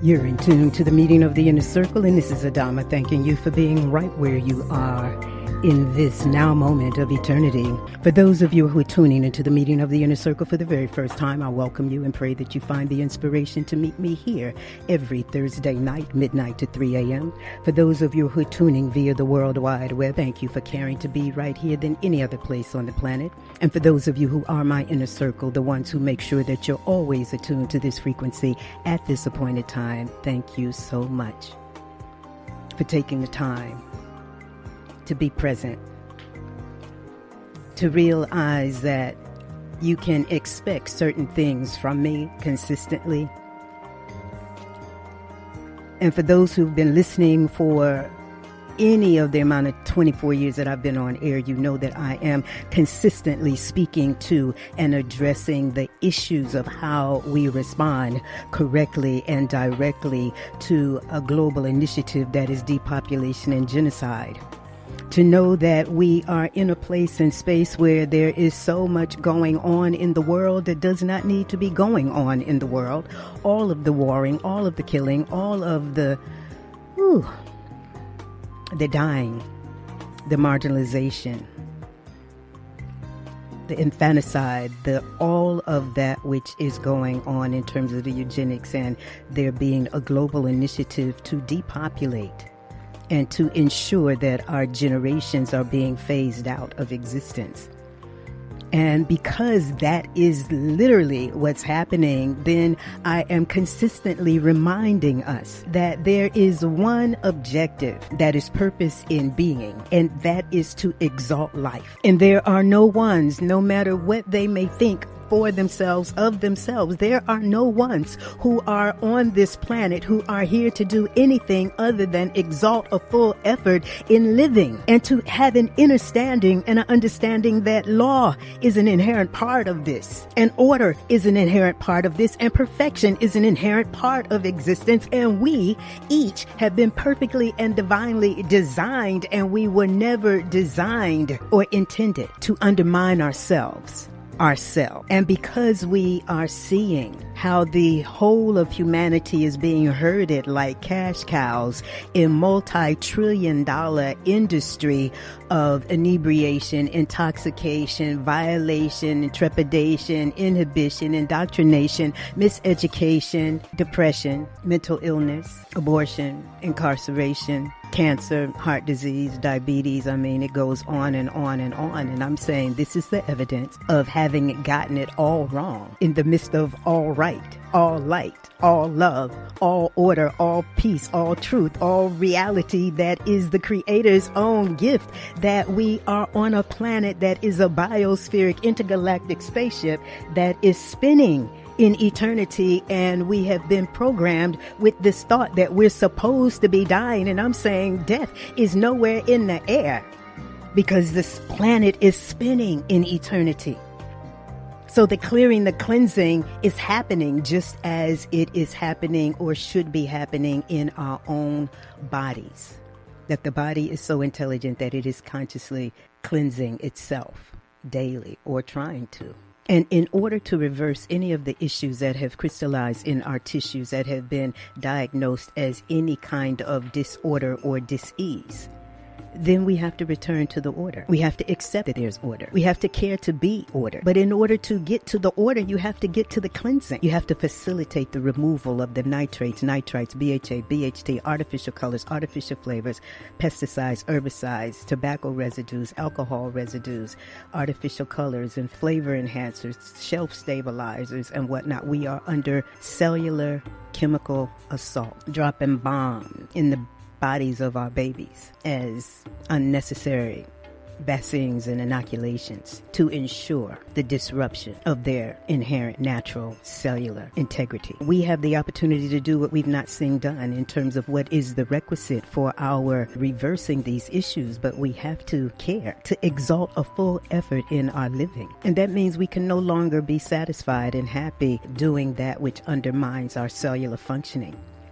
You're in tune to the meeting of the Inner Circle, and this is Adama thanking you for being right where you are in this now moment of eternity. For those of you who are tuning into the meeting of the Inner Circle for the very first time, I welcome you and pray that you find the inspiration to meet me here every Thursday night, midnight to 3 a.m. For those of you who are tuning via the World Wide Web, thank you for caring to be right here than any other place on the planet. And for those of you who are my inner circle, the ones who make sure that you're always attuned to this frequency at this appointed time, thank you so much for taking the time to be present, to realize that you can expect certain things from me consistently. And for those who've been listening for any of the amount of 24 years that I've been on air, you know that I am consistently speaking to and addressing the issues of how we respond correctly and directly to a global initiative that is depopulation and genocide. To know that we are in a place and space where there is so much going on in the world that does not need to be going on in the world. All of the warring, all of the killing, all of the dying, the marginalization, the infanticide, all of that which is going on in terms of the eugenics, and there being a global initiative to depopulate and to ensure that our generations are being phased out of existence. And because that is literally what's happening, then I am consistently reminding us that there is one objective that is purpose in being, and that is to exalt life. And there are no ones, no matter what they may think for themselves, of themselves, there are no ones who are on this planet who are here to do anything other than exalt a full effort in living, and to have an understanding that law is an inherent part of this, and order is an inherent part of this, and perfection is an inherent part of existence. And we each have been perfectly and divinely designed, and we were never designed or intended to undermine ourselves. And because we are seeing how the whole of humanity is being herded like cash cows in multi-trillion-dollar industry of inebriation, intoxication, violation, trepidation, inhibition, indoctrination, miseducation, depression, mental illness, abortion, incarceration, cancer, heart disease, diabetes. I mean, it goes on and on and on. And I'm saying this is the evidence of having gotten it all wrong in the midst of all right, all light, all love, all order, all peace, all truth, all reality that is the Creator's own gift, that we are on a planet that is a biospheric intergalactic spaceship that is spinning in eternity, and we have been programmed with this thought that we're supposed to be dying. And I'm saying death is nowhere in the air because this planet is spinning in eternity. So the clearing, the cleansing is happening just as it is happening or should be happening in our own bodies. That the body is so intelligent that it is consciously cleansing itself daily, or trying to. And in order to reverse any of the issues that have crystallized in our tissues that have been diagnosed as any kind of disorder or dis-ease, then we have to return to the order. We have to accept that there's order. We have to care to be order. But in order to get to the order, you have to get to the cleansing. You have to facilitate the removal of the nitrates, nitrites, BHA, BHT, artificial colors, artificial flavors, pesticides, herbicides, tobacco residues, alcohol residues, artificial colors and flavor enhancers, shelf stabilizers, and whatnot. We are under cellular chemical assault, dropping bombs in the bodies of our babies as unnecessary vaccines and inoculations to ensure the disruption of their inherent natural cellular integrity. We have the opportunity to do what we've not seen done in terms of what is the requisite for our reversing these issues, but we have to care to exalt a full effort in our living. And that means we can no longer be satisfied and happy doing that which undermines our cellular functioning.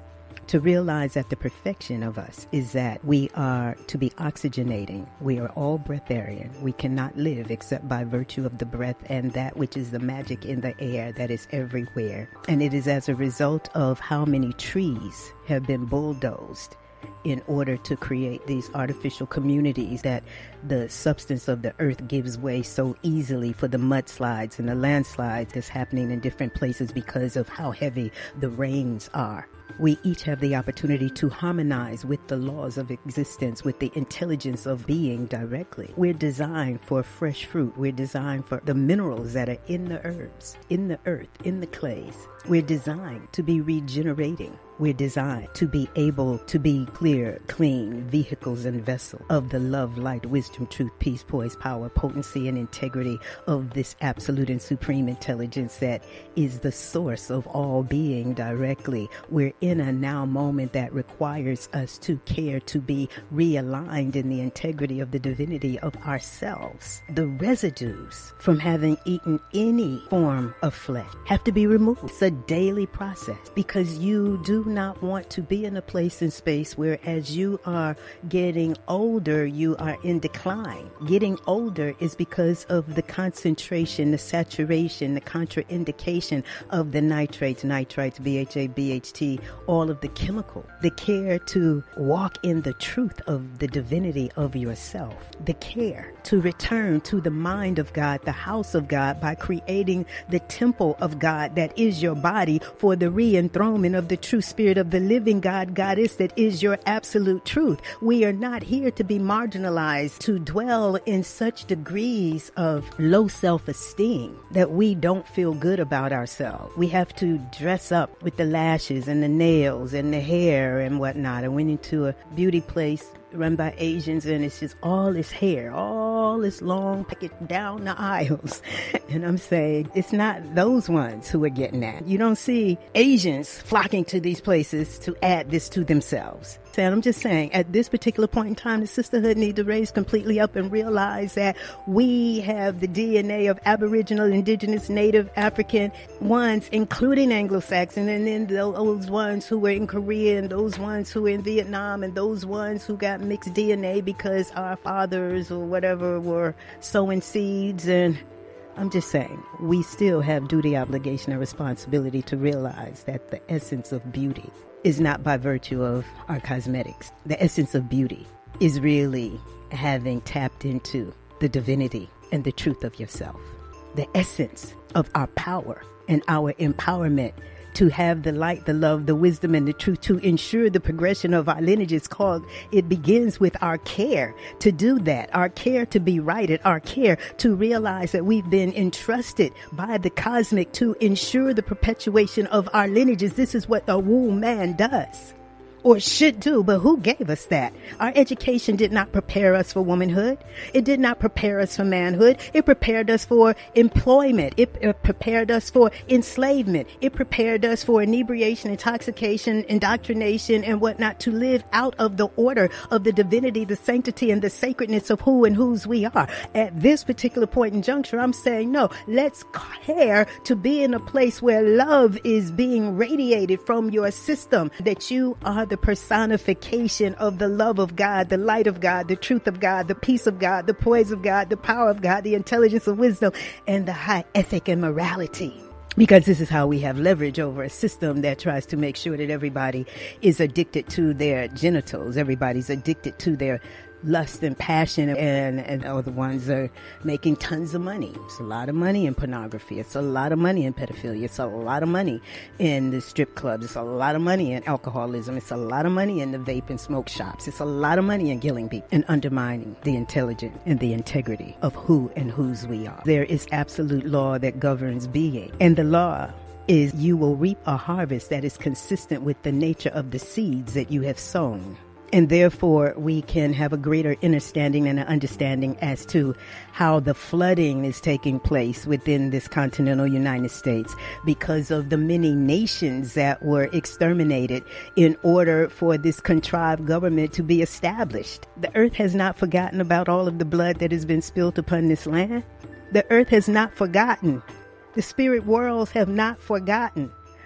to realize that the perfection of us is that we are to be oxygenating. We are all breatharian. We cannot live except by virtue of the breath and that which is the magic in the air that is everywhere. And it is as a result of how many trees have been bulldozed in order to create these artificial communities that the substance of the earth gives way so easily for the mudslides and the landslides that's happening in different places because of how heavy the rains are. We each have the opportunity to harmonize with the laws of existence, with the intelligence of being directly. We're designed for fresh fruit. We're designed for the minerals that are in the herbs, in the earth, in the clays. We're designed to be regenerating. We're designed to be able to be clear, clean vehicles and vessels of the love, light, wisdom, truth, peace, poise, power, potency, and integrity of this absolute and supreme intelligence that is the source of all being directly. We're in a now moment that requires us to care to be realigned in the integrity of the divinity of ourselves. The residues from having eaten any form of flesh have to be removed. It's a daily process because you do not want to be in a place in space where as you are getting older, you are in decline. Getting older is because of the concentration, the saturation, the contraindication of the nitrates, BHA, BHT, all of the chemical. The care to walk in the truth of the divinity of yourself. The care to return to the mind of God, the house of God, by creating the temple of God that is your body for the re-enthronement of the true spirit of the living God, goddess that is your absolute truth. We are not here to be marginalized, to dwell in such degrees of low self-esteem that we don't feel good about ourselves. We have to dress up with the lashes and the nails and the hair and whatnot. I went into a beauty place run by Asians, and it's just all this hair, all this long, pick it down the aisles. And I'm saying, it's not those ones who are getting that. You don't see Asians flocking to these places to add this to themselves. And I'm just saying, at this particular point in time, the sisterhood need to raise completely up and realize that we have the DNA of Aboriginal, Indigenous, Native, African ones, including Anglo-Saxon, and then those ones who were in Korea, and those ones who were in Vietnam, and those ones who got mixed DNA because our fathers or whatever were sowing seeds. And I'm just saying, we still have duty, obligation, and responsibility to realize that the essence of beauty is not by virtue of our cosmetics. The essence of beauty is really having tapped into the divinity and the truth of yourself. The essence of our power and our empowerment to have the light, the love, the wisdom, and the truth to ensure the progression of our lineages it begins with our care to do that, our care to be righted, our care to realize that we've been entrusted by the cosmic to ensure the perpetuation of our lineages. This is what the womb man does. Or should do, but who gave us that? Our education did not prepare us for womanhood. It did not prepare us for manhood. It prepared us for employment. It prepared us for enslavement. It prepared us for inebriation, intoxication, indoctrination, and whatnot, to live out of the order of the divinity, the sanctity, and the sacredness of who and whose we are. At this particular point in juncture, I'm saying, no, let's care to be in a place where love is being radiated from your system, that you are the personification of the love of God, the light of God, the truth of God, the peace of God, the poise of God, the power of God, the intelligence of wisdom, and the high ethic and morality. Because this is how we have leverage over a system that tries to make sure that everybody is addicted to their genitals. Everybody's addicted to their lust and passion, and other ones are making tons of money. It's a lot of money in pornography. It's a lot of money in pedophilia. It's a lot of money in the strip clubs. It's a lot of money in alcoholism. It's a lot of money in the vape and smoke shops. It's a lot of money in killing people and undermining the intelligence and the integrity of who and whose we are. There is absolute law that governs being, and the law is you will reap a harvest that is consistent with the nature of the seeds that you have sown. And therefore, we can have a greater understanding and an understanding as to how the flooding is taking place within this continental United States because of the many nations that were exterminated in order for this contrived government to be established. The earth has not forgotten about all of the blood that has been spilled upon this land. The earth has not forgotten. The spirit worlds have not forgotten.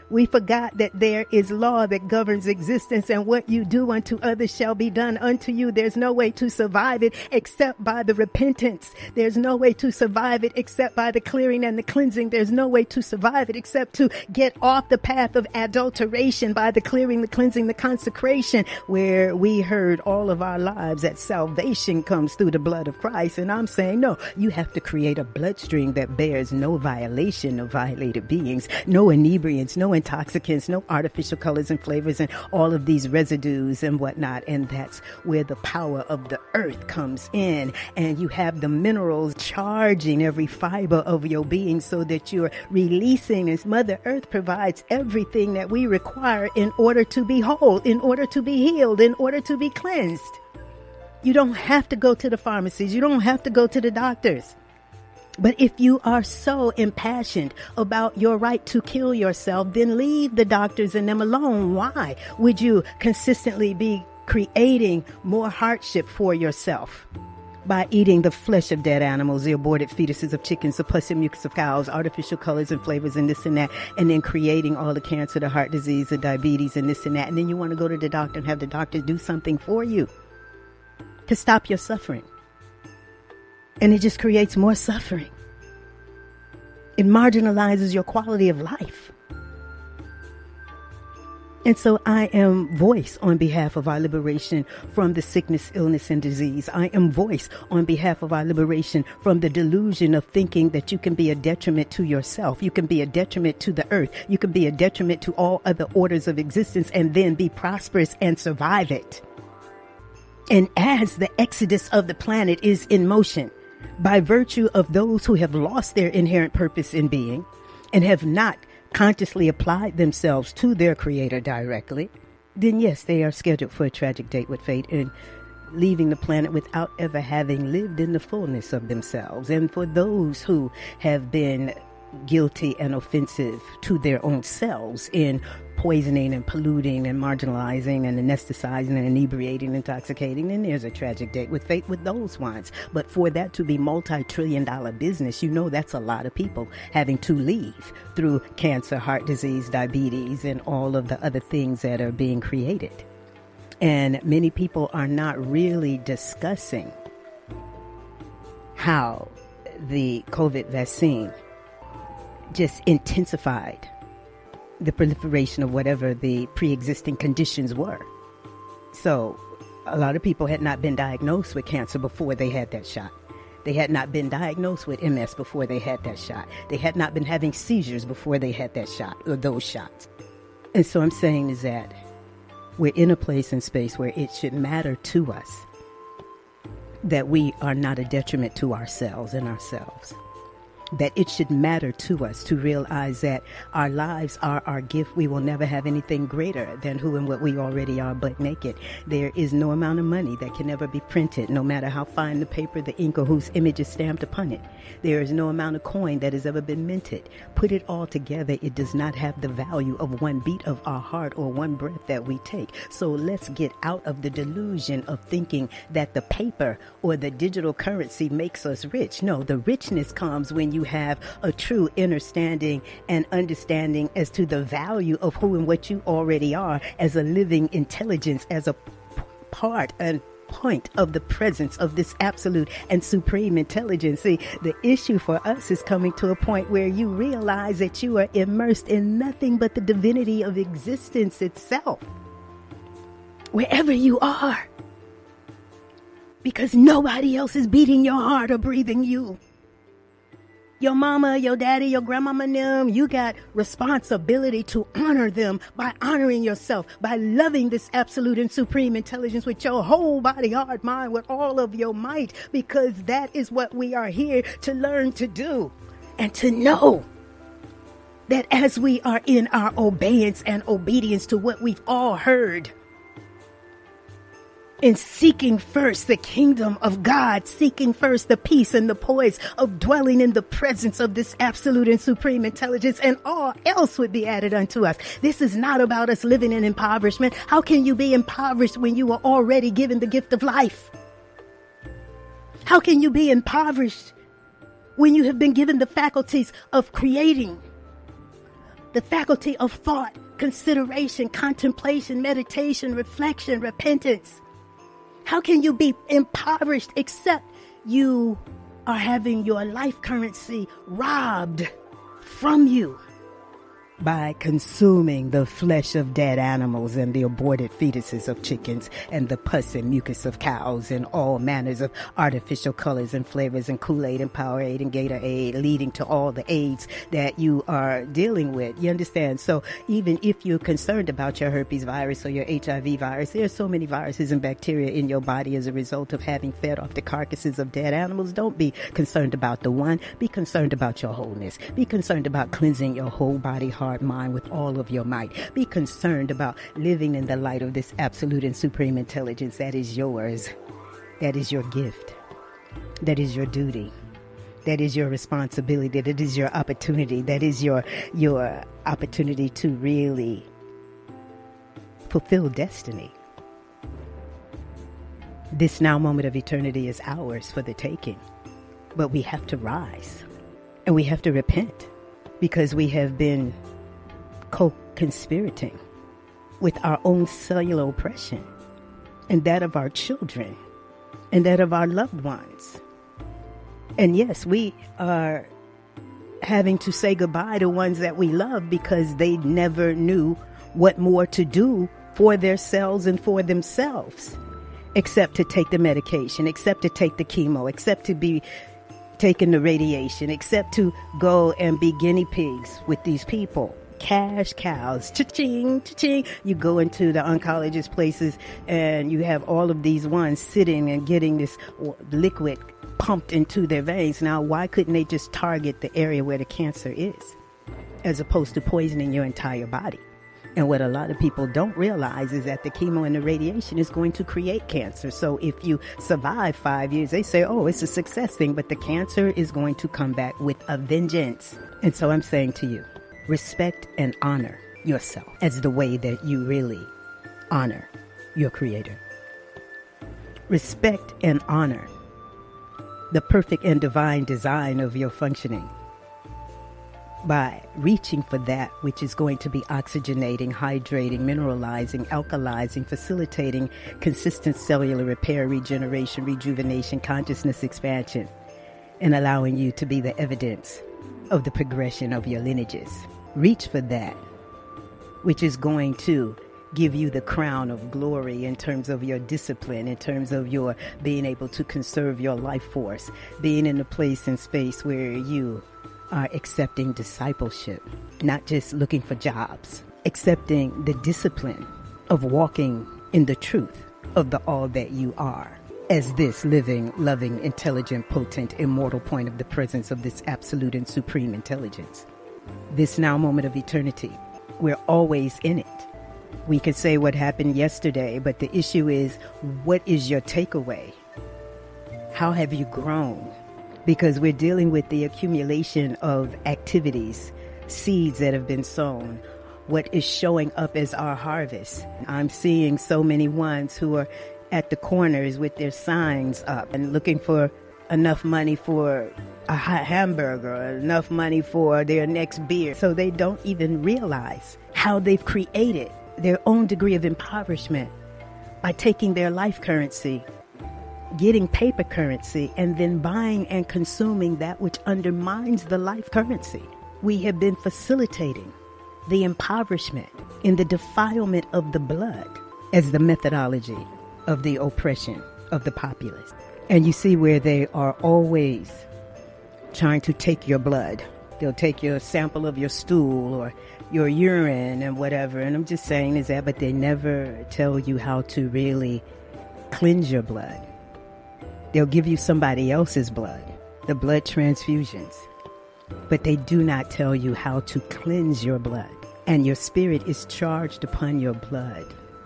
We forgot that there is law that governs existence, and what you do unto others shall be done unto you. There's no way to survive it except by the repentance. There's no way to survive it except by the clearing and the cleansing. There's no way to survive it except to get off the path of adulteration by the clearing, the cleansing, the consecration, where we heard all of our lives that salvation comes through the blood of Christ. And I'm saying, no, you have to create a bloodstream that bears no violation of violated beings, no inebriants, no intoxicants, no artificial colors and flavors and all of these residues and whatnot. And that's where the power of the earth comes in. And you have the minerals charging every fiber of your being so that you're releasing, as Mother Earth provides everything that we require in order to be whole, in order to be healed, in order to be cleansed. You don't have to go to the pharmacies. You don't have to go to the doctors. But if you are so impassioned about your right to kill yourself, then leave the doctors and them alone. Why would you consistently be creating more hardship for yourself by eating the flesh of dead animals, the aborted fetuses of chickens, the pus and mucus of cows, artificial colors and flavors and this and that, and then creating all the cancer, the heart disease, the diabetes and this and that. And then you want to go to the doctor and have the doctor do something for you to stop your suffering. And it just creates more suffering. It marginalizes your quality of life. And so I am voice on behalf of our liberation from the sickness, illness, and disease. I am voice on behalf of our liberation from the delusion of thinking that you can be a detriment to yourself. You can be a detriment to the earth. You can be a detriment to all other orders of existence and then be prosperous and survive it. And as the exodus of the planet is in motion, by virtue of those who have lost their inherent purpose in being and have not consciously applied themselves to their creator directly, then yes, they are scheduled for a tragic date with fate and leaving the planet without ever having lived in the fullness of themselves. And for those who have been guilty and offensive to their own selves in poisoning and polluting and marginalizing and anesthetizing and inebriating, intoxicating, then there's a tragic date with fate with those ones. But for that to be multi-trillion-dollar business, you know that's a lot of people having to leave through cancer, heart disease, diabetes, and all of the other things that are being created. And many people are not really discussing how the COVID vaccine just intensified the proliferation of whatever the pre-existing conditions were. So a lot of people had not been diagnosed with cancer before they had that shot. They had not been diagnosed with MS before they had that shot. They had not been having seizures before they had that shot or those shots. And so I'm saying is that we're in a place and space where it should matter to us that we are not a detriment to ourselves and ourselves. That it should matter to us to realize that our lives are our gift. We will never have anything greater than who and what we already are, but naked. There is no amount of money that can ever be printed, no matter how fine the paper, the ink, or whose image is stamped upon it. There is no amount of coin that has ever been minted. Put it all together, it does not have the value of one beat of our heart or one breath that we take. So let's get out of the delusion of thinking that the paper or the digital currency makes us rich. No, the richness comes when you have a true understanding and understanding as to the value of who and what you already are as a living intelligence, as a part and point of the presence of this absolute and supreme intelligence. See, the issue for us is coming to a point where you realize that you are immersed in nothing but the divinity of existence itself, wherever you are, because nobody else is beating your heart or breathing you. Your mama, your daddy, your grandmama, them, you got responsibility to honor them by honoring yourself, by loving this absolute and supreme intelligence with your whole body, heart, mind, with all of your might, because that is what we are here to learn to do and to know that as we are in our obeyance and obedience to what we've all heard, in seeking first the kingdom of God, seeking first the peace and the poise of dwelling in the presence of this absolute and supreme intelligence, and all else would be added unto us. This is not about us living in impoverishment. How can you be impoverished when you are already given the gift of life? How can you be impoverished when you have been given the faculties of creating the faculty of thought, consideration, contemplation, meditation, reflection, repentance. How can you be impoverished except you are having your life currency robbed from you by consuming the flesh of dead animals and the aborted fetuses of chickens and the pus and mucus of cows and all manners of artificial colors and flavors and Kool-Aid and Powerade and Gatorade, leading to all the AIDS that you are dealing with. You understand? So even if you're concerned about your herpes virus or your HIV virus, there are so many viruses and bacteria in your body as a result of having fed off the carcasses of dead animals. Don't be concerned about the one. Be concerned about your wholeness. Be concerned about cleansing your whole body, heart, mind with all of your might. Be concerned about living in the light of this absolute and supreme intelligence that is yours. That is your gift. That is your duty. That is your responsibility. That is your opportunity. That is your opportunity to really fulfill destiny. This now moment of eternity is ours for the taking. But we have to rise. And we have to repent. Because we have been co-conspirating with our own cellular oppression and that of our children and that of our loved ones. And yes, we are having to say goodbye to ones that we love because they never knew what more to do for their cells and for themselves, except to take the medication, except to take the chemo, except to be taking the radiation, except to go and be guinea pigs with these people. Cash cows, cha-ching, cha-ching. You go into the oncologist places and you have all of these ones sitting and getting this liquid pumped into their veins. Now, why couldn't they just target the area where the cancer is, as opposed to poisoning your entire body? And what a lot of people don't realize is that the chemo and the radiation is going to create cancer. So if you survive 5 years, they say, oh, it's a success thing, but the cancer is going to come back with a vengeance. And so I'm saying to you, respect and honor yourself as the way that you really honor your Creator. Respect and honor the perfect and divine design of your functioning by reaching for that which is going to be oxygenating, hydrating, mineralizing, alkalizing, facilitating consistent cellular repair, regeneration, rejuvenation, consciousness expansion, and allowing you to be the evidence of the progression of your lineages. Reach for that which is going to give you the crown of glory in terms of your discipline, in terms of your being able to conserve your life force, being in a place and space where you are accepting discipleship, not just looking for jobs, accepting the discipline of walking in the truth of the all that you are, as this living, loving, intelligent, potent, immortal point of the presence of this absolute and supreme intelligence. This now moment of eternity, we're always in it. We could say what happened yesterday, but the issue is, what is your takeaway? How have you grown? Because we're dealing with the accumulation of activities, seeds that have been sown, what is showing up as our harvest. I'm seeing so many ones who are at the corners with their signs up and looking for enough money for a hamburger, or enough money for their next beer. So they don't even realize how they've created their own degree of impoverishment by taking their life currency, getting paper currency, and then buying and consuming that which undermines the life currency. We have been facilitating the impoverishment in the defilement of the blood as the methodology of the oppression of the populace. And you see where they are always trying to take your blood. They'll take your sample of your stool or your urine and whatever. And I'm just saying is that, but they never tell you how to really cleanse your blood. They'll give you somebody else's blood, the blood transfusions, but they do not tell you how to cleanse your blood. And your spirit is charged upon your blood.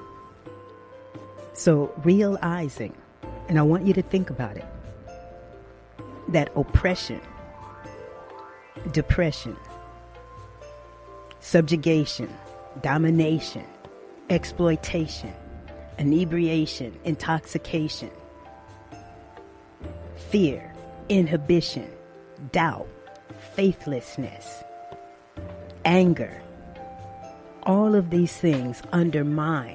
So realizing, and I want you to think about it, that oppression, depression, subjugation, domination, exploitation, inebriation, intoxication, fear, inhibition, doubt, faithlessness, anger, All of these things undermine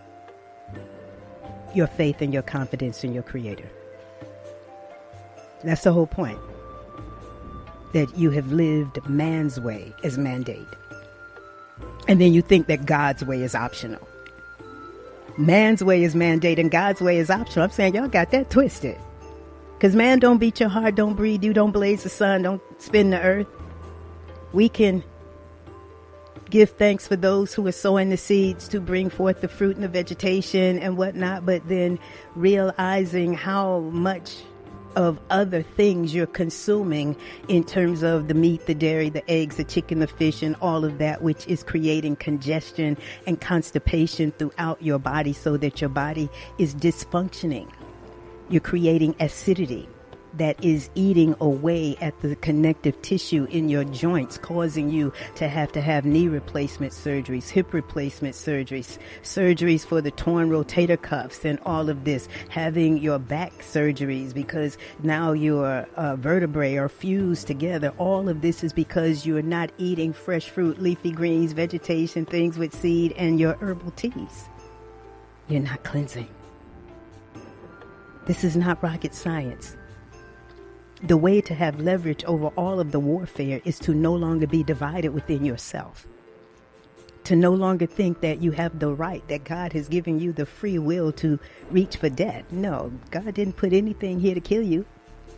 your faith and your confidence in your Creator. That's the whole point. That you have lived man's way as mandate. And then you think that God's way is optional. Man's way is mandate and God's way is optional. I'm saying y'all got that twisted. Because man don't beat your heart, don't breathe you, don't blaze the sun, don't spin the earth. We can give thanks for those who are sowing the seeds to bring forth the fruit and the vegetation and whatnot, but then realizing how much of other things you're consuming in terms of the meat, the dairy, the eggs, the chicken, the fish, and all of that, which is creating congestion and constipation throughout your body so that your body is dysfunctioning. You're creating acidity that is eating away at the connective tissue in your joints, causing you to have knee replacement surgeries, hip replacement surgeries, surgeries for the torn rotator cuffs and all of this, having your back surgeries because now your vertebrae are fused together. All of this is because you're not eating fresh fruit, leafy greens, vegetation, things with seed, and your herbal teas. You're not cleansing. This is not rocket science. The way to have leverage over all of the warfare is to no longer be divided within yourself. To no longer think that you have the right, that God has given you the free will to reach for death. No, God didn't put anything here to kill you.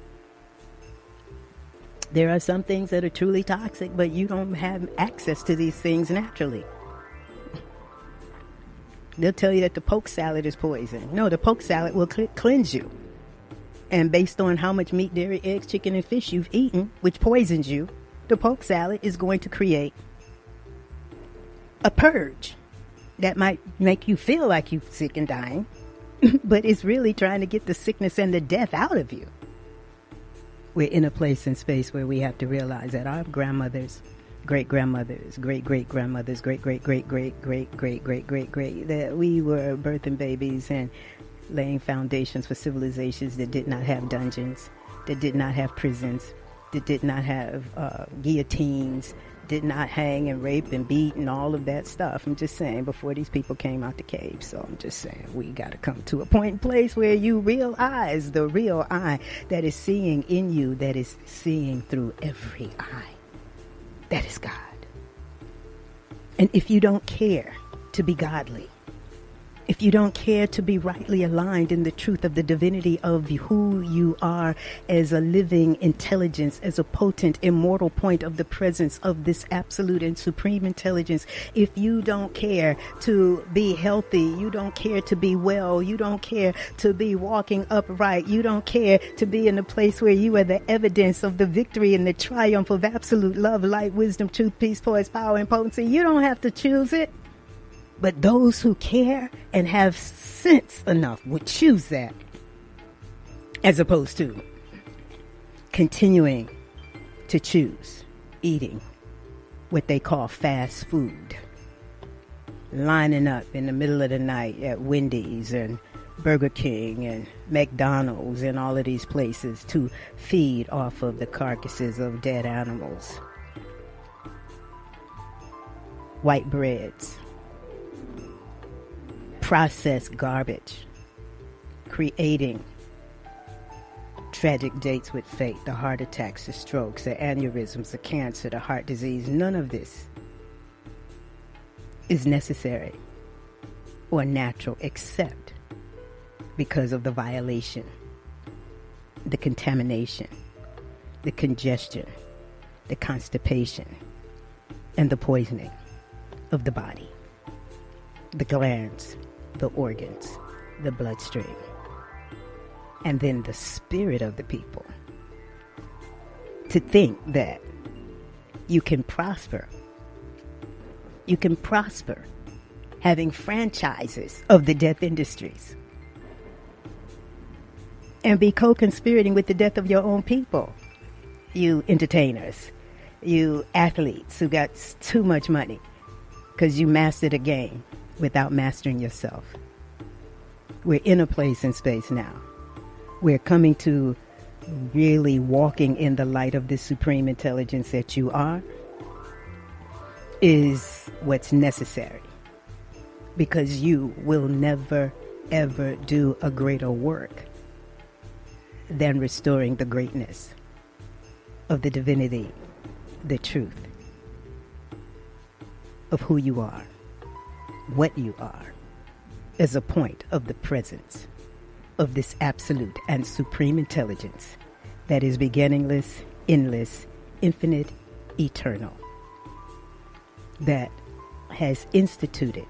There are some things that are truly toxic, but you don't have access to these things naturally. They'll tell you that the poke salad is poison. No, the poke salad will cleanse you. And based on how much meat, dairy, eggs, chicken, and fish you've eaten, which poisons you, the poke salad is going to create a purge that might make you feel like you're sick and dying, but it's really trying to get the sickness and the death out of you. We're in a place and space where we have to realize that our grandmothers, great-grandmothers, great-great-grandmothers, great-great-great-great-great-great-great-great, that we were birthing babies and laying foundations for civilizations that did not have dungeons, that did not have prisons, that did not have guillotines, did not hang and rape and beat and all of that stuff. I'm just saying, before these people came out the cave. So I'm just saying, we got to come to a point in place where you realize the real eye that is seeing in you, that is seeing through every eye. That is God. And if you don't care to be godly, if you don't care to be rightly aligned in the truth of the divinity of who you are as a living intelligence, as a potent, immortal point of the presence of this absolute and supreme intelligence, if you don't care to be healthy, you don't care to be well, you don't care to be walking upright, you don't care to be in a place where you are the evidence of the victory and the triumph of absolute love, light, wisdom, truth, peace, poise, power, and potency, you don't have to choose it. But those who care and have sense enough would choose that, as opposed to continuing to choose eating what they call fast food, lining up in the middle of the night at Wendy's and Burger King and McDonald's and all of these places to feed off of the carcasses of dead animals. White breads. Processed garbage, creating tragic dates with fate, the heart attacks, the strokes, the aneurysms, the cancer, the heart disease. None of this is necessary or natural except because of the violation, the contamination, the congestion, the constipation, and the poisoning of the body, the glands, the organs, the bloodstream, and then the spirit of the people. To think that you can prosper having franchises of the death industries and be co-conspirating with the death of your own people. You entertainers, you athletes who got too much money because you mastered a game without mastering yourself. We're in a place and space now. We're coming to really walking in the light of this supreme intelligence that you are, is what's necessary, because you will never, ever do a greater work than restoring the greatness of the divinity, the truth of who you are, what you are, as a point of the presence of this absolute and supreme intelligence that is beginningless, endless, infinite, eternal, that has instituted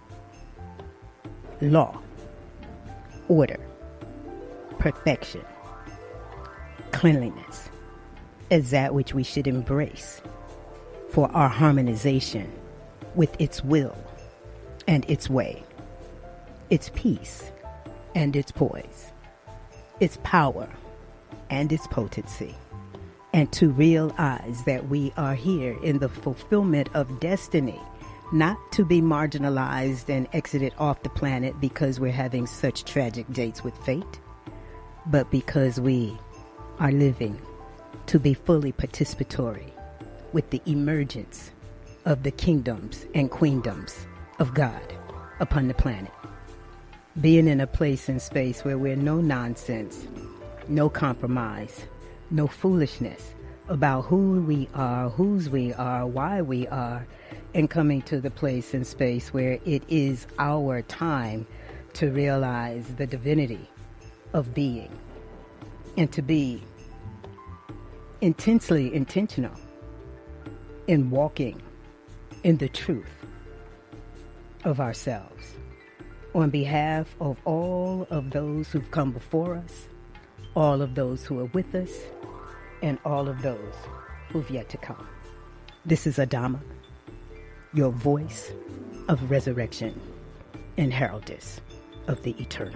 law, order, perfection, cleanliness as that which we should embrace for our harmonization with its will and its way, its peace and its poise, its power and its potency, and to realize that we are here in the fulfillment of destiny, not to be marginalized and exited off the planet because we're having such tragic dates with fate, but because we are living to be fully participatory with the emergence of the kingdoms and queendoms of God upon the planet. Being in a place and space where we're no nonsense, no compromise, no foolishness about who we are, whose we are, why we are, and coming to the place and space where it is our time to realize the divinity of being and to be intensely intentional in walking in the truth of ourselves on behalf of all of those who've come before us, all of those who are with us, and all of those who've yet to come. This is Adama, your voice of resurrection and heraldess of the eternal.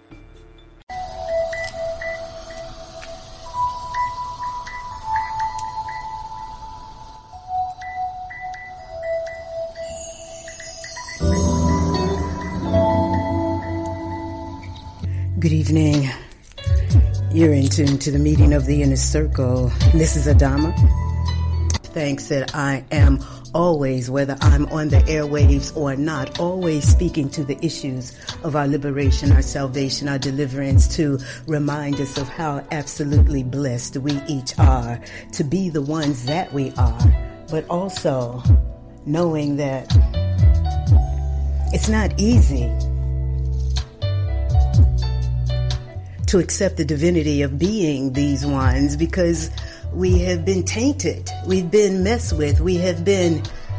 Good evening. You're in tune to the meeting of the Inner Circle. This is Adama. Thanks that I am always, whether I'm on the airwaves or not, always speaking to the issues of our liberation, our salvation, our deliverance, to remind us of how absolutely blessed we each are to be the ones that we are, but also knowing that it's not easy to accept the divinity of being these ones, because we have been tainted, we've been messed with, we have been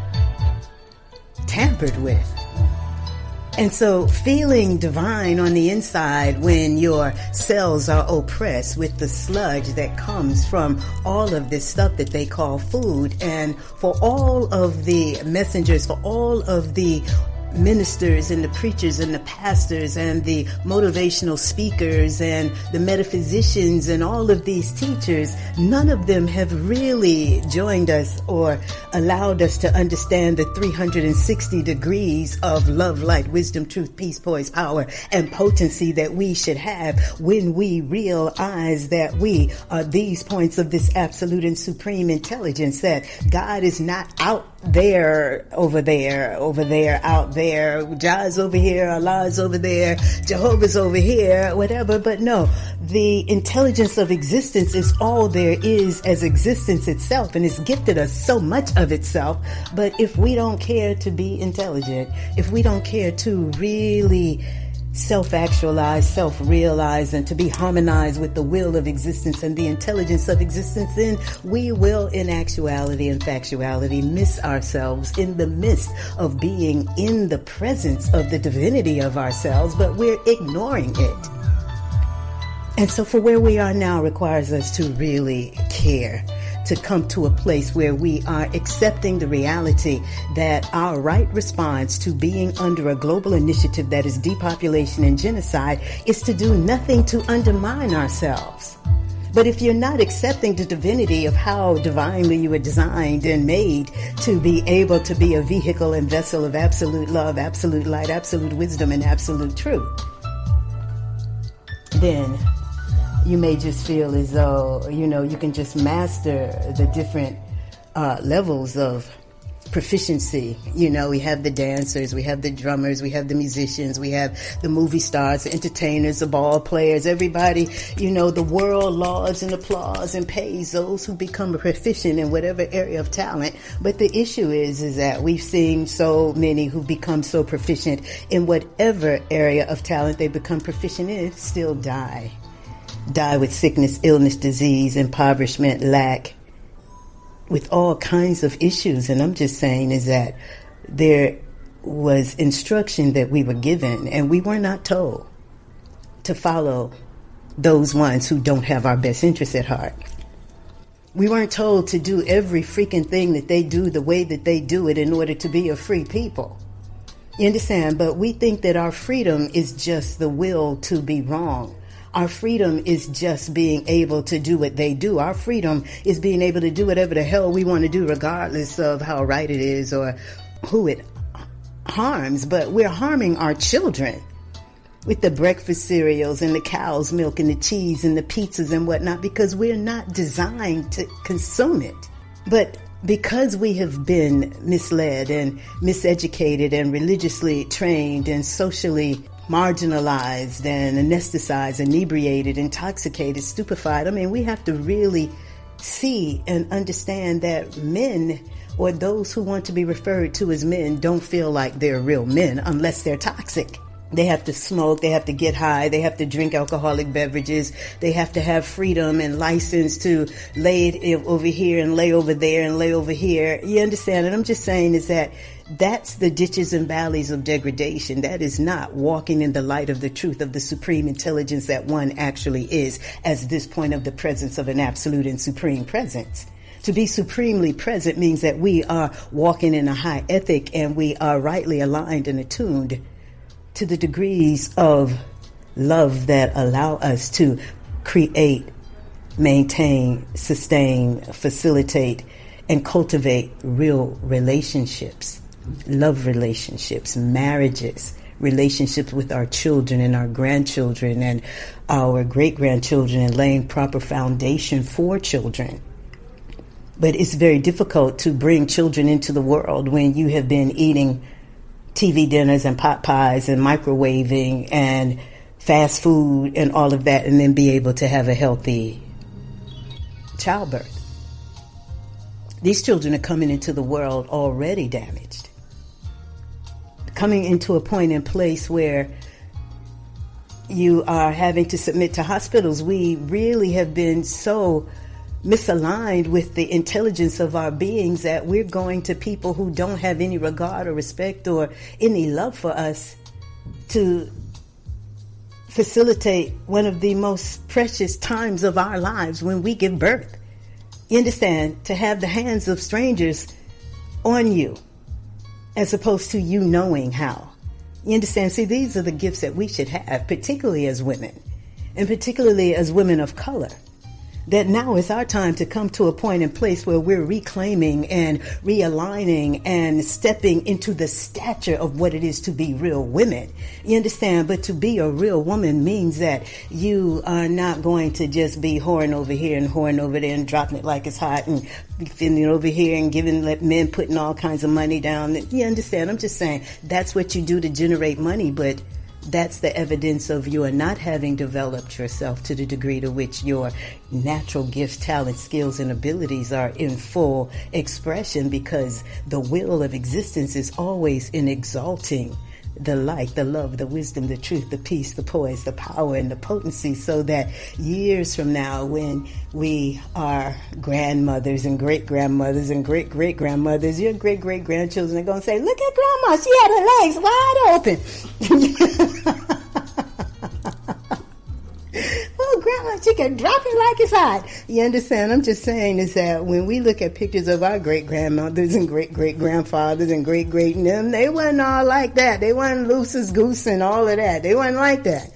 tampered with. And so feeling divine on the inside when your cells are oppressed with the sludge that comes from all of this stuff that they call food, and for all of the messengers, for all of the ministers and the preachers and the pastors and the motivational speakers and the metaphysicians and all of these teachers, none of them have really joined us or allowed us to understand the 360 degrees of love, light, wisdom, truth, peace, poise, power, and potency that we should have when we realize that we are these points of this absolute and supreme intelligence, that God is not out there, over there, out there, Jah's over here, Allah's over there, Jehovah's over here, whatever. But no, the intelligence of existence is all there is as existence itself, and it's gifted us so much of itself. But if we don't care to be intelligent, if we don't care to really self-actualize, self-realize, and to be harmonized with the will of existence and the intelligence of existence, then we will, in actuality and factuality, miss ourselves in the midst of being in the presence of the divinity of ourselves, but we're ignoring it. And so for where we are now requires us to really care, to come to a place where we are accepting the reality that our right response to being under a global initiative that is depopulation and genocide is to do nothing to undermine ourselves. But if you're not accepting the divinity of how divinely you were designed and made to be able to be a vehicle and vessel of absolute love, absolute light, absolute wisdom, and absolute truth, then you may just feel as though, you can just master the different levels of proficiency. You know, we have the dancers, we have the drummers, we have the musicians, we have the movie stars, the entertainers, the ball players, everybody, you know, the world lauds and applauds and pays those who become proficient in whatever area of talent. But the issue is that we've seen so many who become so proficient in whatever area of talent they become proficient in still die with sickness, illness, disease, impoverishment, lack, with all kinds of issues. And I'm just saying is that there was instruction that we were given, and we were not told to follow those ones who don't have our best interests at heart. We weren't told to do every freaking thing that they do the way that they do it in order to be a free people. You understand? But we think that our freedom is just the will to be wrong. Our freedom is just being able to do what they do. Our freedom is being able to do whatever the hell we want to do, regardless of how right it is or who it harms. But we're harming our children with the breakfast cereals and the cow's milk and the cheese and the pizzas and whatnot, because we're not designed to consume it. But because we have been misled and miseducated and religiously trained and socially marginalized and anesthetized, inebriated, intoxicated, stupefied. I mean, we have to really see and understand that men, or those who want to be referred to as men, don't feel like they're real men unless they're toxic. They have to smoke, they have to get high, they have to drink alcoholic beverages, they have to have freedom and license to lay it over here and lay over there and lay over here. You understand? And I'm just saying is that that's the ditches and valleys of degradation. That is not walking in the light of the truth of the supreme intelligence that one actually is, as this point of the presence of an absolute and supreme presence. To be supremely present means that we are walking in a high ethic and we are rightly aligned and attuned to the degrees of love that allow us to create, maintain, sustain, facilitate, and cultivate real relationships, love relationships, marriages, relationships with our children and our grandchildren and our great-grandchildren, and laying proper foundation for children. But it's very difficult to bring children into the world when you have been eating TV dinners and pot pies and microwaving and fast food and all of that, and then be able to have a healthy childbirth. These children are coming into the world already damaged, coming into a point in place where you are having to submit to hospitals. We really have been so misaligned with the intelligence of our beings that we're going to people who don't have any regard or respect or any love for us to facilitate one of the most precious times of our lives when we give birth. You understand? To have the hands of strangers on you as opposed to you knowing how. You understand? See, these are the gifts that we should have, particularly as women, and particularly as women of color. That now is our time to come to a point and place where we're reclaiming and realigning and stepping into the stature of what it is to be real women. You understand? But to be a real woman means that you are not going to just be whoring over here and whoring over there and dropping it like it's hot and feeling it over here and giving men putting all kinds of money down. You understand? I'm just saying that's what you do to generate money, but that's the evidence of you are not having developed yourself to the degree to which your natural gifts, talents, skills, and abilities are in full expression, because the will of existence is always in exalting the light, the love, the wisdom, the truth, the peace, the poise, the power, and the potency, so that years from now, when we are grandmothers and great-grandmothers and great-great-grandmothers, your great-great-grandchildren are going to say, look at Grandma, she had her legs wide open. Oh, Grandma, she can drop it like it's hot. You understand? I'm just saying is that when we look at pictures of our great-grandmothers and great-great-grandfathers and great-great them, they wasn't all like that. They wasn't loose as goose and all of that. They wasn't like that.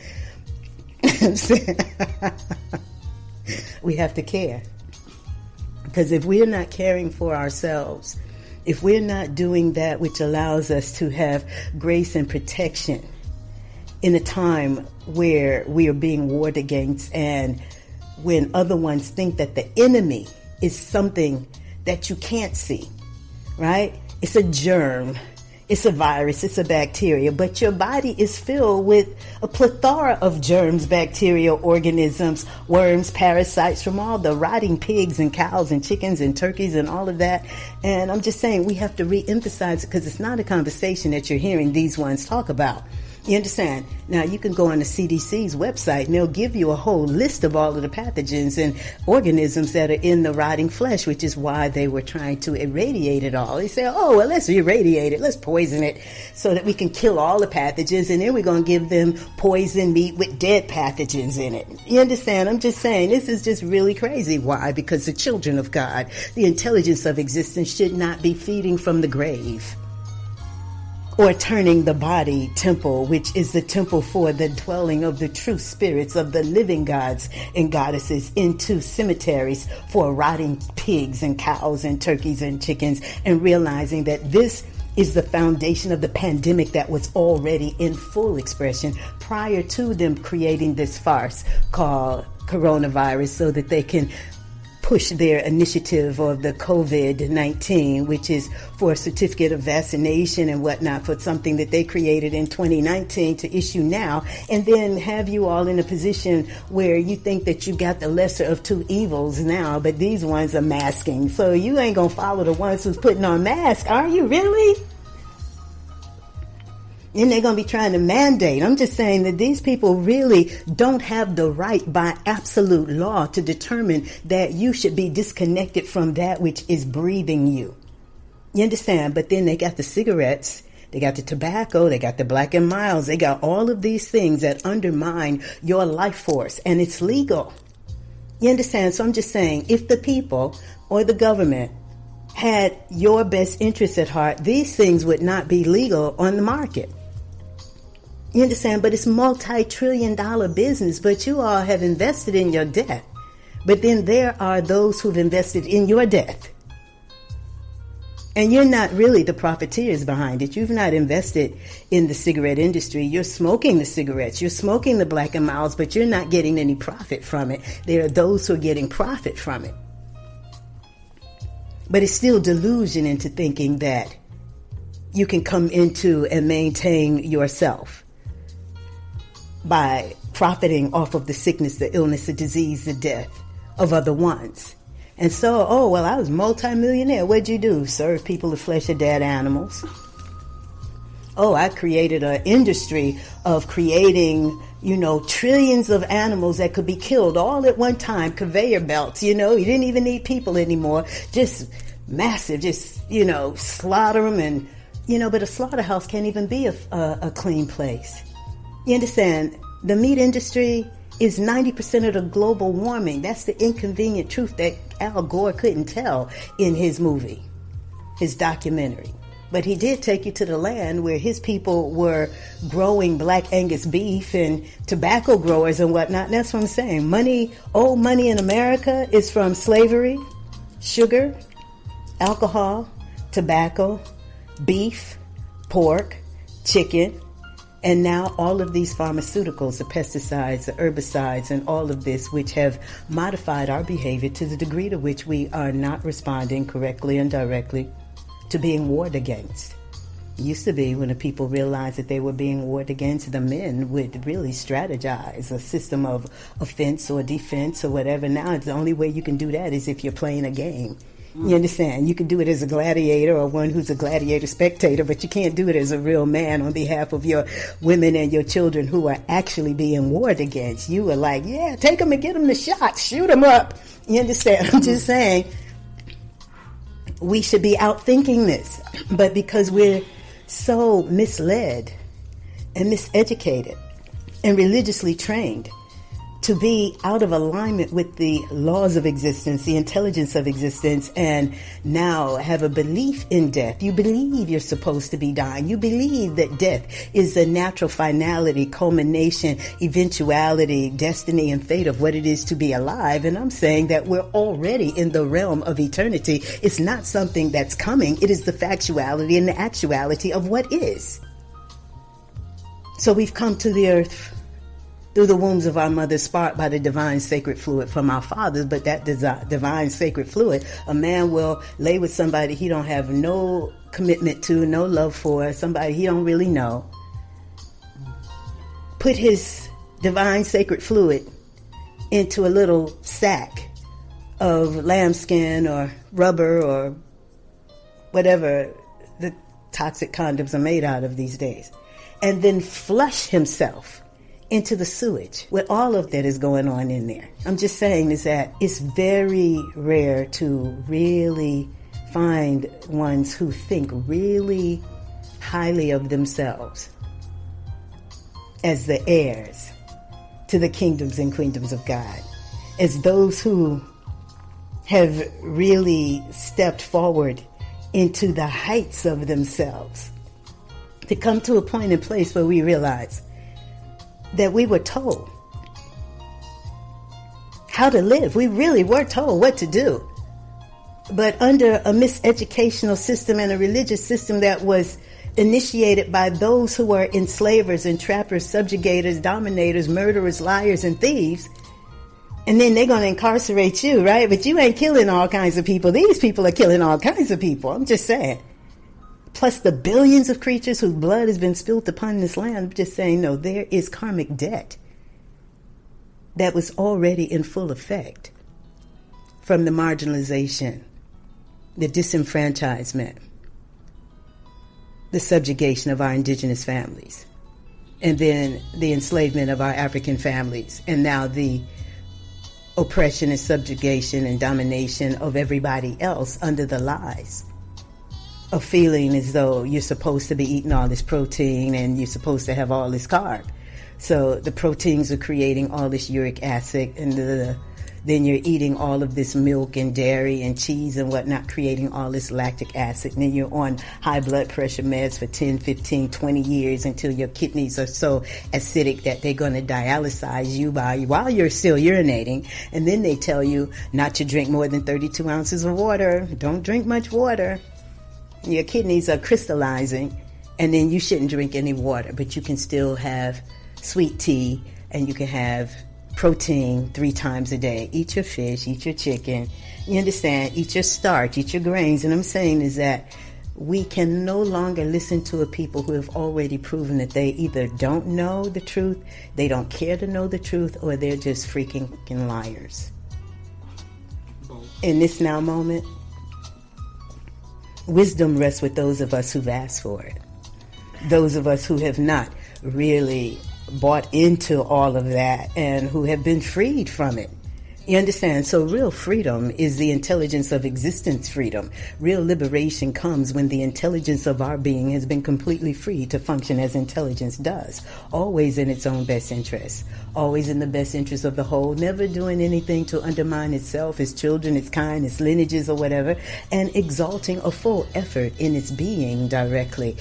We have to care. Because if we're not caring for ourselves, if we're not doing that which allows us to have grace and protection in a time where we are being warred against, and when other ones think that the enemy is something that you can't see, right? It's a germ. It's a virus, it's a bacteria, but your body is filled with a plethora of germs, bacteria, organisms, worms, parasites from all the rotting pigs and cows and chickens and turkeys and all of that. And I'm just saying we have to re-emphasize it because it's not a conversation that you're hearing these ones talk about. You understand? Now, you can go on the CDC's website and they'll give you a whole list of all of the pathogens and organisms that are in the rotting flesh, which is why they were trying to irradiate it all. They say, oh, well, let's irradiate it. Let's poison it so that we can kill all the pathogens. And then we're going to give them poison meat with dead pathogens in it. You understand? I'm just saying this is just really crazy. Why? Because the children of God, the intelligence of existence should not be feeding from the grave, or turning the body temple, which is the temple for the dwelling of the true spirits of the living gods and goddesses, into cemeteries for rotting pigs and cows and turkeys and chickens, and realizing that this is the foundation of the pandemic that was already in full expression prior to them creating this farce called coronavirus so that they can push their initiative of the COVID-19, which is for a certificate of vaccination and whatnot, for something that they created in 2019 to issue now, and then have you all in a position where you think that you got the lesser of two evils now, but these ones are masking. So you ain't gonna follow the ones who's putting on masks, are you really? And they're going to be trying to mandate. I'm just saying that these people really don't have the right by absolute law to determine that you should be disconnected from that which is breathing you. You understand? But then they got the cigarettes, they got the tobacco, they got the Black and Milds, they got all of these things that undermine your life force, and it's legal. You understand? So I'm just saying, if the people or the government had your best interests at heart, these things would not be legal on the market. You understand? But it's multi-trillion-dollar business, but you all have invested in your death. But then there are those who've invested in your death. And you're not really the profiteers behind it. You've not invested in the cigarette industry. You're smoking the cigarettes. You're smoking the Black and Milds, but you're not getting any profit from it. There are those who are getting profit from it. But it's still delusion into thinking that you can come into and maintain yourself by profiting off of the sickness, the illness, the disease, the death of other ones. And so, oh, well, I was multimillionaire. What'd you do? Serve people the flesh of dead animals. Oh, I created an industry of creating, trillions of animals that could be killed all at one time, conveyor belts, you didn't even need people anymore. Just massive, slaughter them and, but a slaughterhouse can't even be a clean place. You understand? The meat industry is 90% of the global warming. That's the inconvenient truth that Al Gore couldn't tell in his movie, his documentary. But he did take you to the land where his people were growing Black Angus beef and tobacco growers and whatnot. And that's what I'm saying. Old money in America is from slavery, sugar, alcohol, tobacco, beef, pork, chicken, and now all of these pharmaceuticals, the pesticides, the herbicides, and all of this, which have modified our behavior to the degree to which we are not responding correctly and directly to being warred against. It used to be when the people realized that they were being warred against, the men would really strategize a system of offense or defense or whatever. Now the only way you can do that is if you're playing a game. You understand? You can do it as a gladiator or one who's a gladiator spectator, but you can't do it as a real man on behalf of your women and your children who are actually being warred against. You are like, yeah, take them and get them the shots, shoot them up. You understand? I'm just saying we should be outthinking this, but because we're so misled and miseducated and religiously trained to be out of alignment with the laws of existence, the intelligence of existence, and now have a belief in death. You believe you're supposed to be dying. You believe that death is the natural finality, culmination, eventuality, destiny, and fate of what it is to be alive. And I'm saying that we're already in the realm of eternity. It's not something that's coming. It is the factuality and the actuality of what is. So we've come to the earth through the wombs of our mothers, sparked by the divine sacred fluid from our fathers. But that divine sacred fluid, a man will lay with somebody he don't have no commitment to, no love for, somebody he don't really know, put his divine sacred fluid into a little sack of lambskin or rubber or whatever the toxic condoms are made out of these days, and then flush himself into the sewage with all of that is going on in there. I'm just saying is that it's very rare to really find ones who think really highly of themselves as the heirs to the kingdoms and queendoms of God, as those who have really stepped forward into the heights of themselves, to come to a point and place where we realize that we were told how to live. We really were told what to do. But under a miseducational system and a religious system that was initiated by those who were enslavers, entrappers, subjugators, dominators, murderers, liars, and thieves, and then they're going to incarcerate you, right? But you ain't killing all kinds of people. These people are killing all kinds of people. I'm just saying. Plus the billions of creatures whose blood has been spilled upon this land. I'm just saying, no, there is karmic debt that was already in full effect from the marginalization, the disenfranchisement, the subjugation of our indigenous families, and then the enslavement of our African families, and now the oppression and subjugation and domination of everybody else under the lies of feeling as though you're supposed to be eating all this protein and you're supposed to have all this carb. So the proteins are creating all this uric acid, and then you're eating all of this milk and dairy and cheese and whatnot, creating all this lactic acid. And then you're on high blood pressure meds for 10, 15, 20 years until your kidneys are so acidic that they're going to dialysize you while you're still urinating. And then they tell you not to drink more than 32 ounces of water. Don't drink much water. Your kidneys are crystallizing, and then you shouldn't drink any water, but you can still have sweet tea, and you can have protein 3 times a day. Eat your fish, eat your chicken, you understand, eat your starch, eat your grains. And I'm saying is that we can no longer listen to a people who have already proven that they either don't know the truth, they don't care to know the truth, or they're just freaking liars. In this now moment, wisdom rests with those of us who've asked for it. Those of us who have not really bought into all of that and who have been freed from it. You understand? So real freedom is the intelligence of existence freedom. Real liberation comes when the intelligence of our being has been completely free to function as intelligence does. Always in its own best interest. Always in the best interest of the whole. Never doing anything to undermine itself, its children, its kind, its lineages or whatever. And exalting a full effort in its being directly.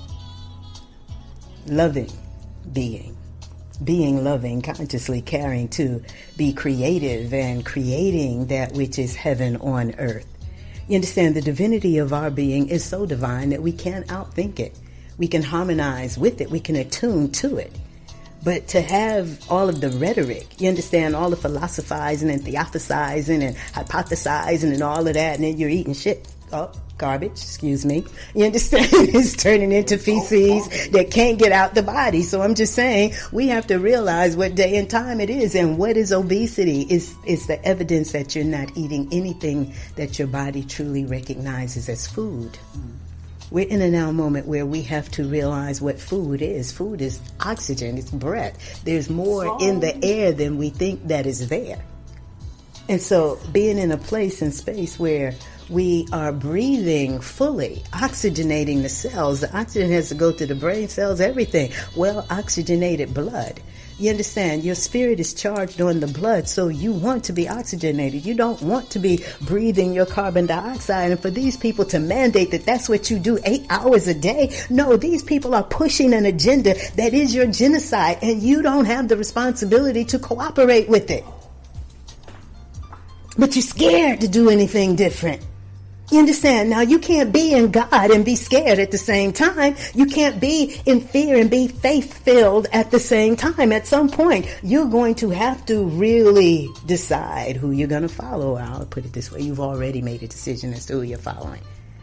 Loving being. Being loving, consciously caring to be creative and creating that which is heaven on earth. You understand, the divinity of our being is so divine that we can't outthink it. We can harmonize with it. We can attune to it. But to have all of the rhetoric, you understand, all the philosophizing and theophysizing and hypothesizing and all of that, and then you're eating shit. Oh, garbage, excuse me. You understand? It's turning into feces that can't get out the body. So I'm just saying, we have to realize what day and time it is. And what is obesity? Is the evidence that you're not eating anything that your body truly recognizes as food. We're in a now moment where we have to realize what food is. Food is oxygen, it's breath. There's more in the air than we think that is there. And so being in a place and space where we are breathing fully, oxygenating the cells. The oxygen has to go to the brain cells, everything. Well oxygenated blood. You understand? Your spirit is charged on the blood, so you want to be oxygenated. You don't want to be breathing your carbon dioxide. And for these people to mandate that that's what you do 8 hours a day, no, these people are pushing an agenda that is your genocide, and you don't have the responsibility to cooperate with it. But you're scared to do anything different. You understand? Now, you can't be in God and be scared at the same time. You can't be in fear and be faith-filled at the same time. At some point, you're going to have to really decide who you're going to follow. I'll put it this way. You've already made a decision as to who you're following.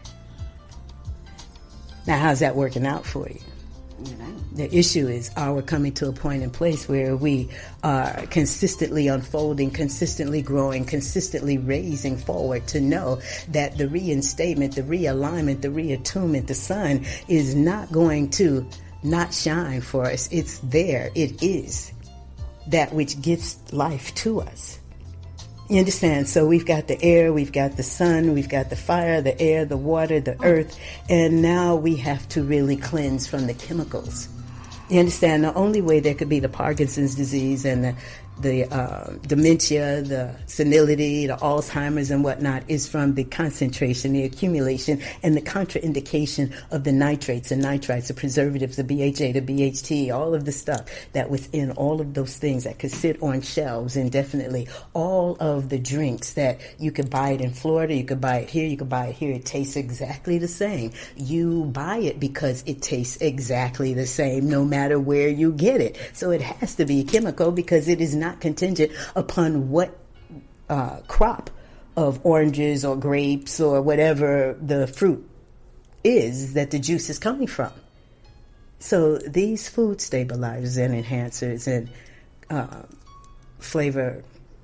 Now, how's that working out for you? The issue is, are we coming to a point in place where we are consistently unfolding, consistently growing, consistently raising forward to know that the reinstatement, the realignment, the reattunement, the sun is not going to not shine for us. It's there. It is that which gives life to us. You understand? So we've got the air, we've got the sun, we've got the fire, the air, the water, the earth, and now we have to really cleanse from the chemicals. You understand? The only way there could be the Parkinson's disease and the dementia, the senility, the Alzheimer's and whatnot is from the concentration, the accumulation, and the contraindication of the nitrates and nitrites, the preservatives, the BHA, the BHT, all of the stuff that was in all of those things that could sit on shelves indefinitely. All of the drinks that you could buy it in Florida, you could buy it here, you could buy it here. It tastes exactly the same. You buy it because it tastes exactly the same no matter where you get it. So it has to be a chemical because it is not contingent upon what crop of oranges or grapes or whatever the fruit is that the juice is coming from. So these food stabilizers and enhancers and flavor,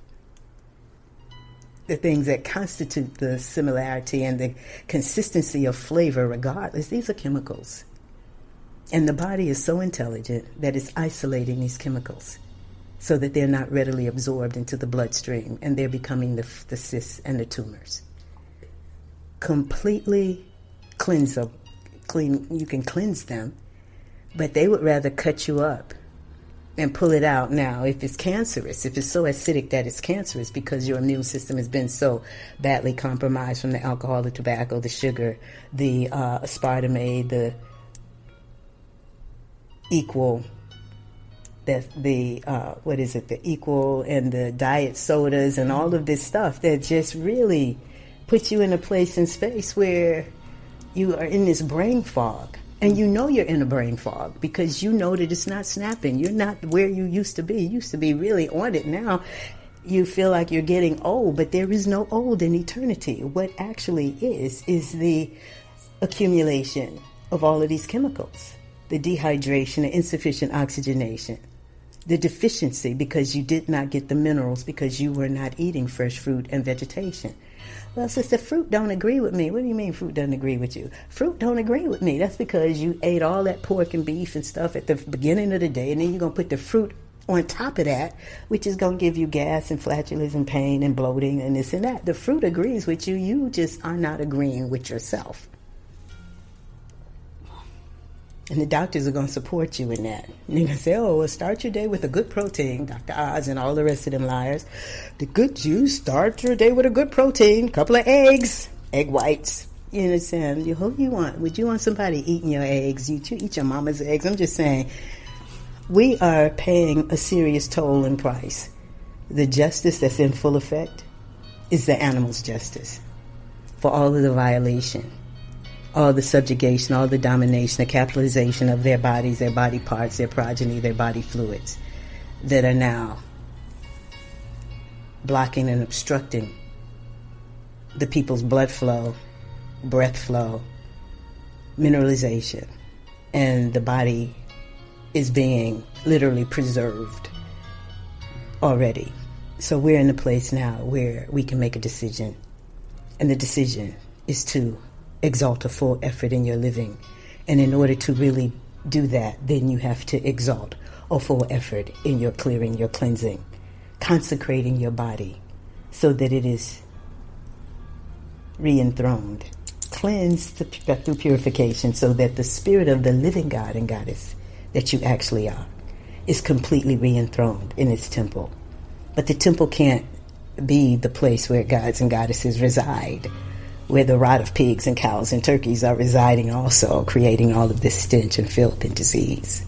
the things that constitute the similarity and the consistency of flavor regardless, these are chemicals. And the body is so intelligent that it's isolating these chemicals so that they're not readily absorbed into the bloodstream and they're becoming the cysts and the tumors. Completely you can cleanse them, but they would rather cut you up and pull it out. Now, if it's cancerous, if it's so acidic that it's cancerous because your immune system has been so badly compromised from the alcohol, the tobacco, the sugar, the aspartame, the equal, the equal and the diet sodas and all of this stuff that just really puts you in a place and space where you are in this brain fog. And you know you're in a brain fog because you know that it's not snapping. You're not where you used to be. You used to be really on it. Now you feel like you're getting old, but there is no old in eternity. What actually is the accumulation of all of these chemicals. The dehydration, the insufficient oxygenation, the deficiency because you did not get the minerals because you were not eating fresh fruit and vegetation. Well, sister, fruit don't agree with me. What do you mean fruit doesn't agree with you? Fruit don't agree with me. That's because you ate all that pork and beef and stuff at the beginning of the day, and then you're going to put the fruit on top of that, which is going to give you gas and flatulence and pain and bloating and this and that. The fruit agrees with you. You just are not agreeing with yourself. And the doctors are going to support you in that. And they're going to say, oh, well, start your day with a good protein, Dr. Oz and all the rest of them liars. The good Jews, start your day with a good protein, couple of eggs, egg whites. You understand? Who you want? Would you want somebody eating your eggs? You eat your mama's eggs? I'm just saying, we are paying a serious toll and price. The justice that's in full effect is the animal's justice for all of the violation, all the subjugation, all the domination, the capitalization of their bodies, their body parts, their progeny, their body fluids that are now blocking and obstructing the people's blood flow, breath flow, mineralization, and the body is being literally preserved already. So we're in a place now where we can make a decision, and the decision is to exalt a full effort in your living. And in order to really do that, then you have to exalt a full effort in your clearing, your cleansing, consecrating your body so that it is re-enthroned, cleansed through purification so that the spirit of the living God and Goddess that you actually are is completely re-enthroned in its temple. But the temple can't be the place where gods and goddesses reside, where the rot of pigs and cows and turkeys are residing also, creating all of this stench and filth and disease.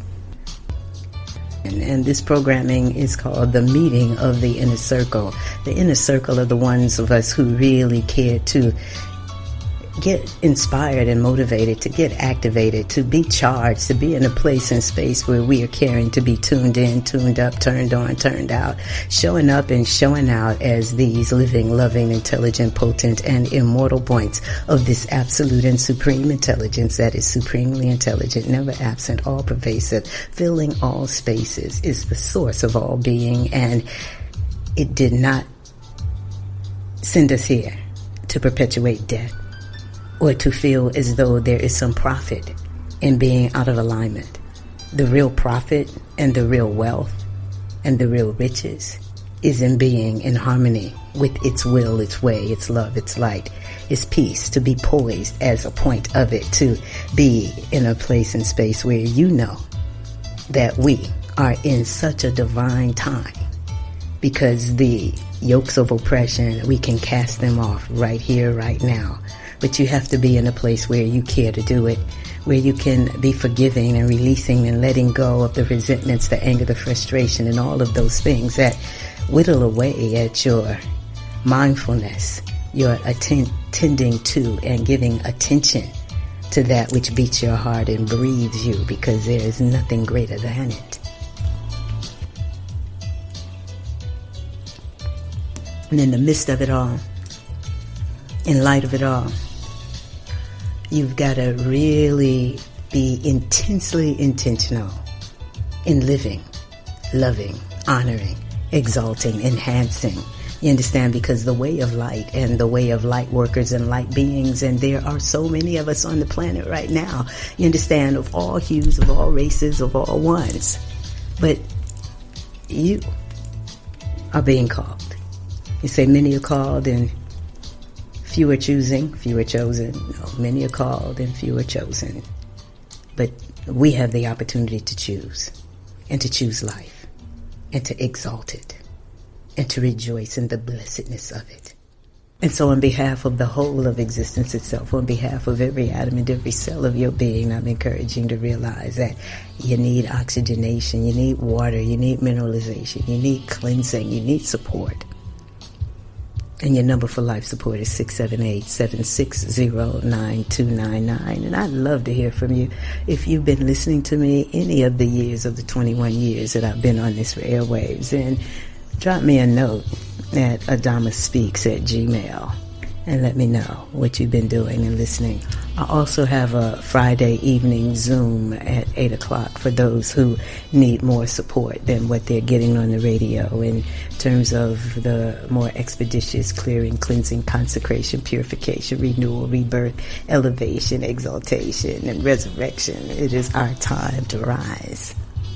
And this programming is called The Meeting of the Inner Circle. The inner circle are the ones of us who really care to get inspired and motivated, to get activated, to be charged, to be in a place and space where we are caring to be tuned in, tuned up, turned on, turned out, showing up and showing out as these living, loving, intelligent, potent, and immortal points of this absolute and supreme intelligence that is supremely intelligent, never absent, all pervasive, filling all spaces, is the source of all being, and it did not send us here to perpetuate death, or to feel as though there is some profit in being out of alignment. The real profit and the real wealth and the real riches is in being in harmony with its will, its way, its love, its light, its peace, to be poised as a point of it, to be in a place and space where you know that we are in such a divine time, because the yokes of oppression, we can cast them off right here, right now. But you have to be in a place where you care to do it, where you can be forgiving and releasing and letting go of the resentments, the anger, the frustration, and all of those things that whittle away at your mindfulness, your tending to and giving attention to that which beats your heart and breathes you, because there is nothing greater than it. And in the midst of it all, in light of it all, you've got to really be intensely intentional in living, loving, honoring, exalting, enhancing. You understand? Because the way of light and the way of light workers and light beings, and there are so many of us on the planet right now, you understand, of all hues, of all races, of all ones. But you are being called. You say many are called and few are choosing, few are chosen. No, many are called and few are chosen. But we have the opportunity to choose, and to choose life, and to exalt it, and to rejoice in the blessedness of it. And so on behalf of the whole of existence itself, on behalf of every atom and every cell of your being, I'm encouraging you to realize that you need oxygenation, you need water, you need mineralization, you need cleansing, you need support. And your number for life support is 678-760-9299. And I'd love to hear from you. If you've been listening to me any of the years of the 21 years that I've been on this airwaves, then drop me a note at adamaspeaks@gmail.com and let me know what you've been doing and listening. I also have a Friday evening Zoom at 8 o'clock for those who need more support than what they're getting on the radio in terms of the more expeditious clearing, cleansing, consecration, purification, renewal, rebirth, elevation, exaltation, and resurrection. It is our time to rise.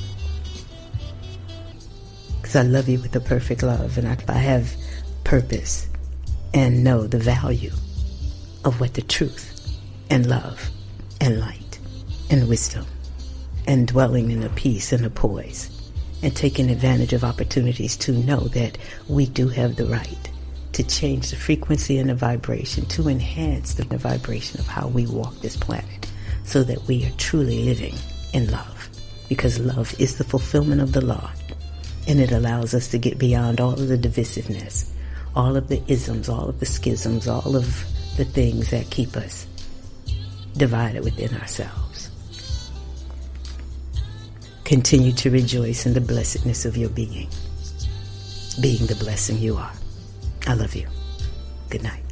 Because I love you with a perfect love, and I have purpose and know the value of what the truth and love and light and wisdom and dwelling in a peace and a poise and taking advantage of opportunities to know that we do have the right to change the frequency and the vibration, to enhance the vibration of how we walk this planet so that we are truly living in love, because love is the fulfillment of the law, and it allows us to get beyond all of the divisiveness, all of the isms, all of the schisms, all of the things that keep us divided within ourselves. Continue to rejoice in the blessedness of your being the blessing you are. I love you. Good night.